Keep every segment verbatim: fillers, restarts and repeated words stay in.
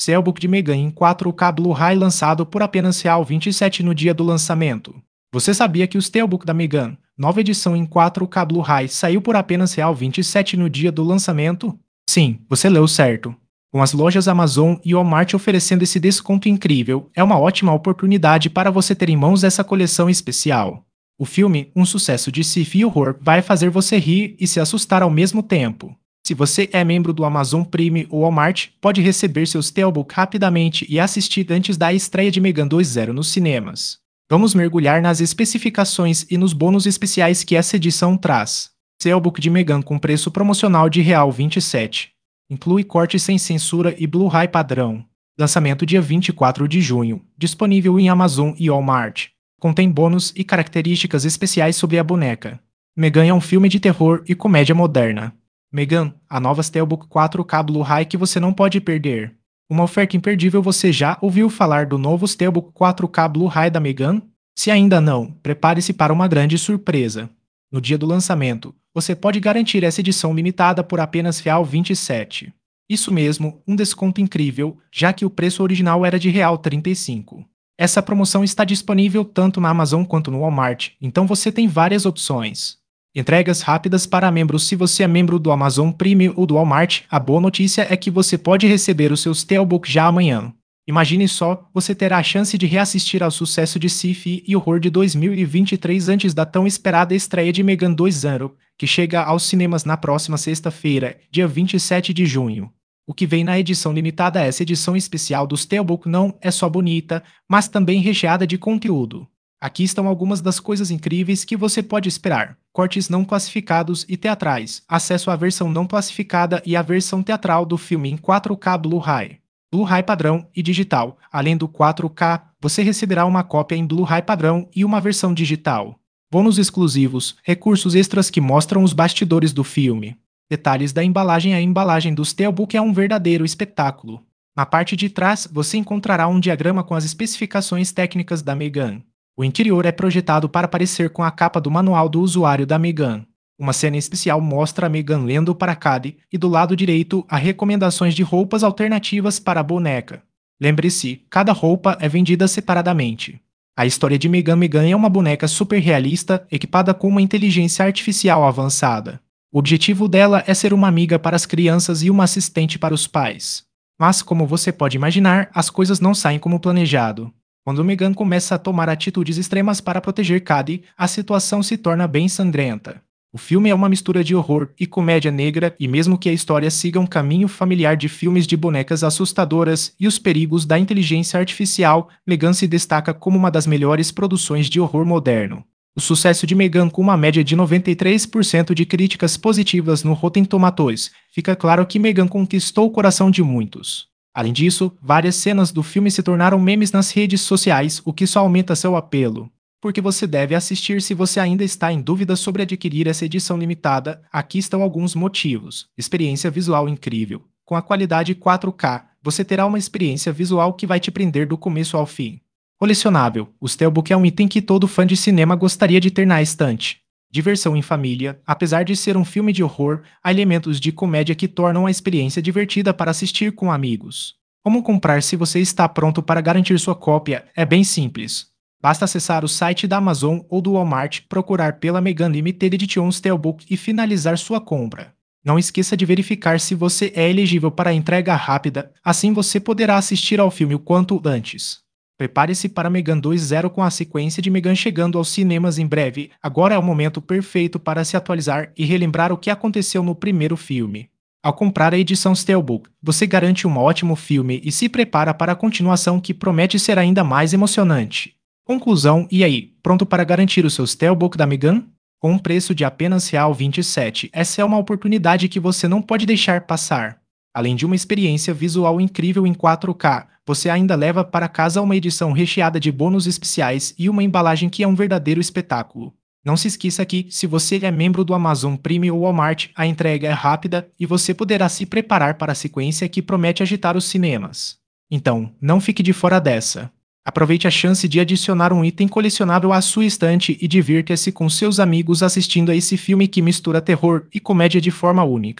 Steelbook de Megan em quatro K Blu-ray lançado por apenas real vinte e sete no dia do lançamento. Você sabia que o Steelbook da Megan, nova edição em quatro K Blu-ray, saiu por apenas real vinte e sete no dia do lançamento? Sim, você leu certo. Com as lojas Amazon e Walmart oferecendo esse desconto incrível, é uma ótima oportunidade para você ter em mãos essa coleção especial. O filme, um sucesso de sci-fi horror, vai fazer você rir e se assustar ao mesmo tempo. Se você é membro do Amazon Prime ou Walmart, pode receber seu Steelbook rapidamente e assistir antes da estreia de Megan dois ponto zero nos cinemas. Vamos mergulhar nas especificações e nos bônus especiais que essa edição traz. Steelbook de Megan com preço promocional de real vinte e sete. Inclui corte sem censura e Blu-ray padrão. Lançamento dia vinte e quatro de junho. Disponível em Amazon e Walmart. Contém bônus e características especiais sobre a boneca. Megan é um filme de terror e comédia moderna. Megan, a nova Steelbook quatro K Blu-ray que você não pode perder. Uma oferta imperdível. Você já ouviu falar do novo Steelbook quatro K Blu-ray da Megan? Se ainda não, prepare-se para uma grande surpresa. No dia do lançamento, você pode garantir essa edição limitada por apenas real vinte e sete. Isso mesmo, um desconto incrível, já que o preço original era de real trinta e cinco. Essa promoção está disponível tanto na Amazon quanto no Walmart, então você tem várias opções. Entregas rápidas para membros. Se você é membro do Amazon Prime ou do Walmart, a boa notícia é que você pode receber o seu Steelbook já amanhã. Imagine só, você terá a chance de reassistir ao sucesso de sci-fi e horror de dois mil e vinte e três antes da tão esperada estreia de Megan dois ponto zero, que chega aos cinemas na próxima sexta-feira, dia vinte e sete de junho. O que vem na edição limitada. Essa edição especial do Steelbook não é só bonita, mas também recheada de conteúdo. Aqui estão algumas das coisas incríveis que você pode esperar: cortes não classificados e teatrais, acesso à versão não classificada e à versão teatral do filme em quatro K Blu-ray, Blu-ray padrão e digital. Além do quatro K, você receberá uma cópia em Blu-ray padrão e uma versão digital. Bônus exclusivos, recursos extras que mostram os bastidores do filme. Detalhes da embalagem. A embalagem do Steelbook é um verdadeiro espetáculo. Na parte de trás, você encontrará um diagrama com as especificações técnicas da Megan. O interior é projetado para parecer com a capa do manual do usuário da Megan. Uma cena especial mostra a Megan lendo para Cady e do lado direito há recomendações de roupas alternativas para a boneca. Lembre-se, cada roupa é vendida separadamente. A história de Megan. Megan é uma boneca super realista, equipada com uma inteligência artificial avançada. O objetivo dela é ser uma amiga para as crianças e uma assistente para os pais. Mas, como você pode imaginar, as coisas não saem como planejado. Quando Megan começa a tomar atitudes extremas para proteger Cady, a situação se torna bem sangrenta. O filme é uma mistura de horror e comédia negra, e mesmo que a história siga um caminho familiar de filmes de bonecas assustadoras e os perigos da inteligência artificial, Megan se destaca como uma das melhores produções de horror moderno. O sucesso de Megan, com uma média de noventa e três por cento de críticas positivas no Rotten Tomatoes, fica claro que Megan conquistou o coração de muitos. Além disso, várias cenas do filme se tornaram memes nas redes sociais, o que só aumenta seu apelo. Porque você deve assistir. Se você ainda está em dúvida sobre adquirir essa edição limitada, aqui estão alguns motivos. Experiência visual incrível. Com a qualidade quatro K, você terá uma experiência visual que vai te prender do começo ao fim. Colecionável. O Steelbook é um item que todo fã de cinema gostaria de ter na estante. Diversão em família. Apesar de ser um filme de horror, há elementos de comédia que tornam a experiência divertida para assistir com amigos. Como comprar? Se você está pronto para garantir sua cópia, é bem simples. Basta acessar o site da Amazon ou do Walmart, procurar pela Megan Limited Edition Steelbook e finalizar sua compra. Não esqueça de verificar se você é elegível para a entrega rápida, assim você poderá assistir ao filme o quanto antes. Prepare-se para Megan dois ponto zero com a sequência de Megan chegando aos cinemas em breve. Agora é o momento perfeito para se atualizar e relembrar o que aconteceu no primeiro filme. Ao comprar a edição Steelbook, você garante um ótimo filme e se prepara para a continuação, que promete ser ainda mais emocionante. Conclusão. E aí, pronto para garantir o seu Steelbook da Megan? Com um preço de apenas real vinte e sete, essa é uma oportunidade que você não pode deixar passar. Além de uma experiência visual incrível em quatro K, você ainda leva para casa uma edição recheada de bônus especiais e uma embalagem que é um verdadeiro espetáculo. Não se esqueça que, se você é membro do Amazon Prime ou Walmart, a entrega é rápida e você poderá se preparar para a sequência que promete agitar os cinemas. Então, não fique de fora dessa. Aproveite a chance de adicionar um item colecionável à sua estante e divirta-se com seus amigos assistindo a esse filme que mistura terror e comédia de forma única.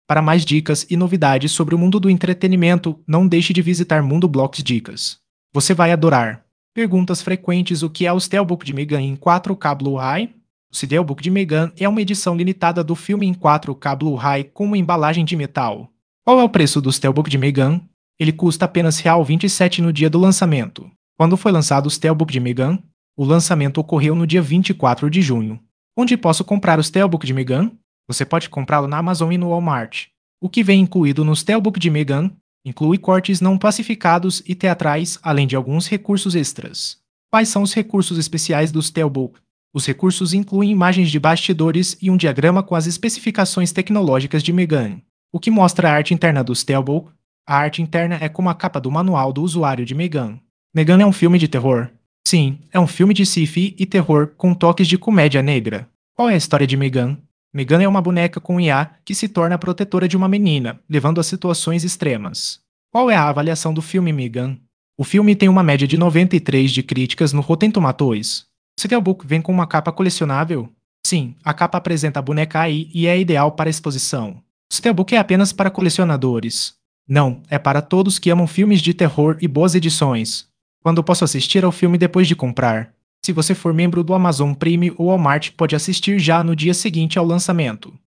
Para mais dicas e novidades sobre o mundo do entretenimento, não deixe de visitar Mundo Blocks Dicas. Você vai adorar. Perguntas frequentes: o que é o Steelbook de Megan em quatro K Blu-ray? O Steelbook de Megan é uma edição limitada do filme em quatro K Blu-ray com uma embalagem de metal. Qual é o preço do Steelbook de Megan? Ele custa apenas vinte e sete reais no dia do lançamento. Quando foi lançado o Steelbook de Megan? O lançamento ocorreu no dia vinte e quatro de junho. Onde posso comprar o Steelbook de Megan? Você pode comprá-lo na Amazon e no Walmart. O que vem incluído no Steelbook de Megan inclui cortes não pacificados e teatrais, além de alguns recursos extras. Quais são os recursos especiais do Steelbook? Os recursos incluem imagens de bastidores e um diagrama com as especificações tecnológicas de Megan. O que mostra a arte interna do Steelbook? A arte interna é como a capa do manual do usuário de Megan. Megan é um filme de terror? Sim, é um filme de sci-fi e terror com toques de comédia negra. Qual é a história de Megan? Megan é uma boneca com I A que se torna a protetora de uma menina, levando a situações extremas. Qual é a avaliação do filme Megan? O filme tem uma média de noventa e três de críticas no Rotten Tomatoes. O Steelbook vem com uma capa colecionável? Sim, a capa apresenta a boneca A I e é ideal para exposição. O Steelbook é apenas para colecionadores. Não, é para todos que amam filmes de terror e boas edições. Quando posso assistir ao filme depois de comprar? Se você for membro do Amazon Prime ou Walmart, pode assistir já no dia seguinte ao lançamento.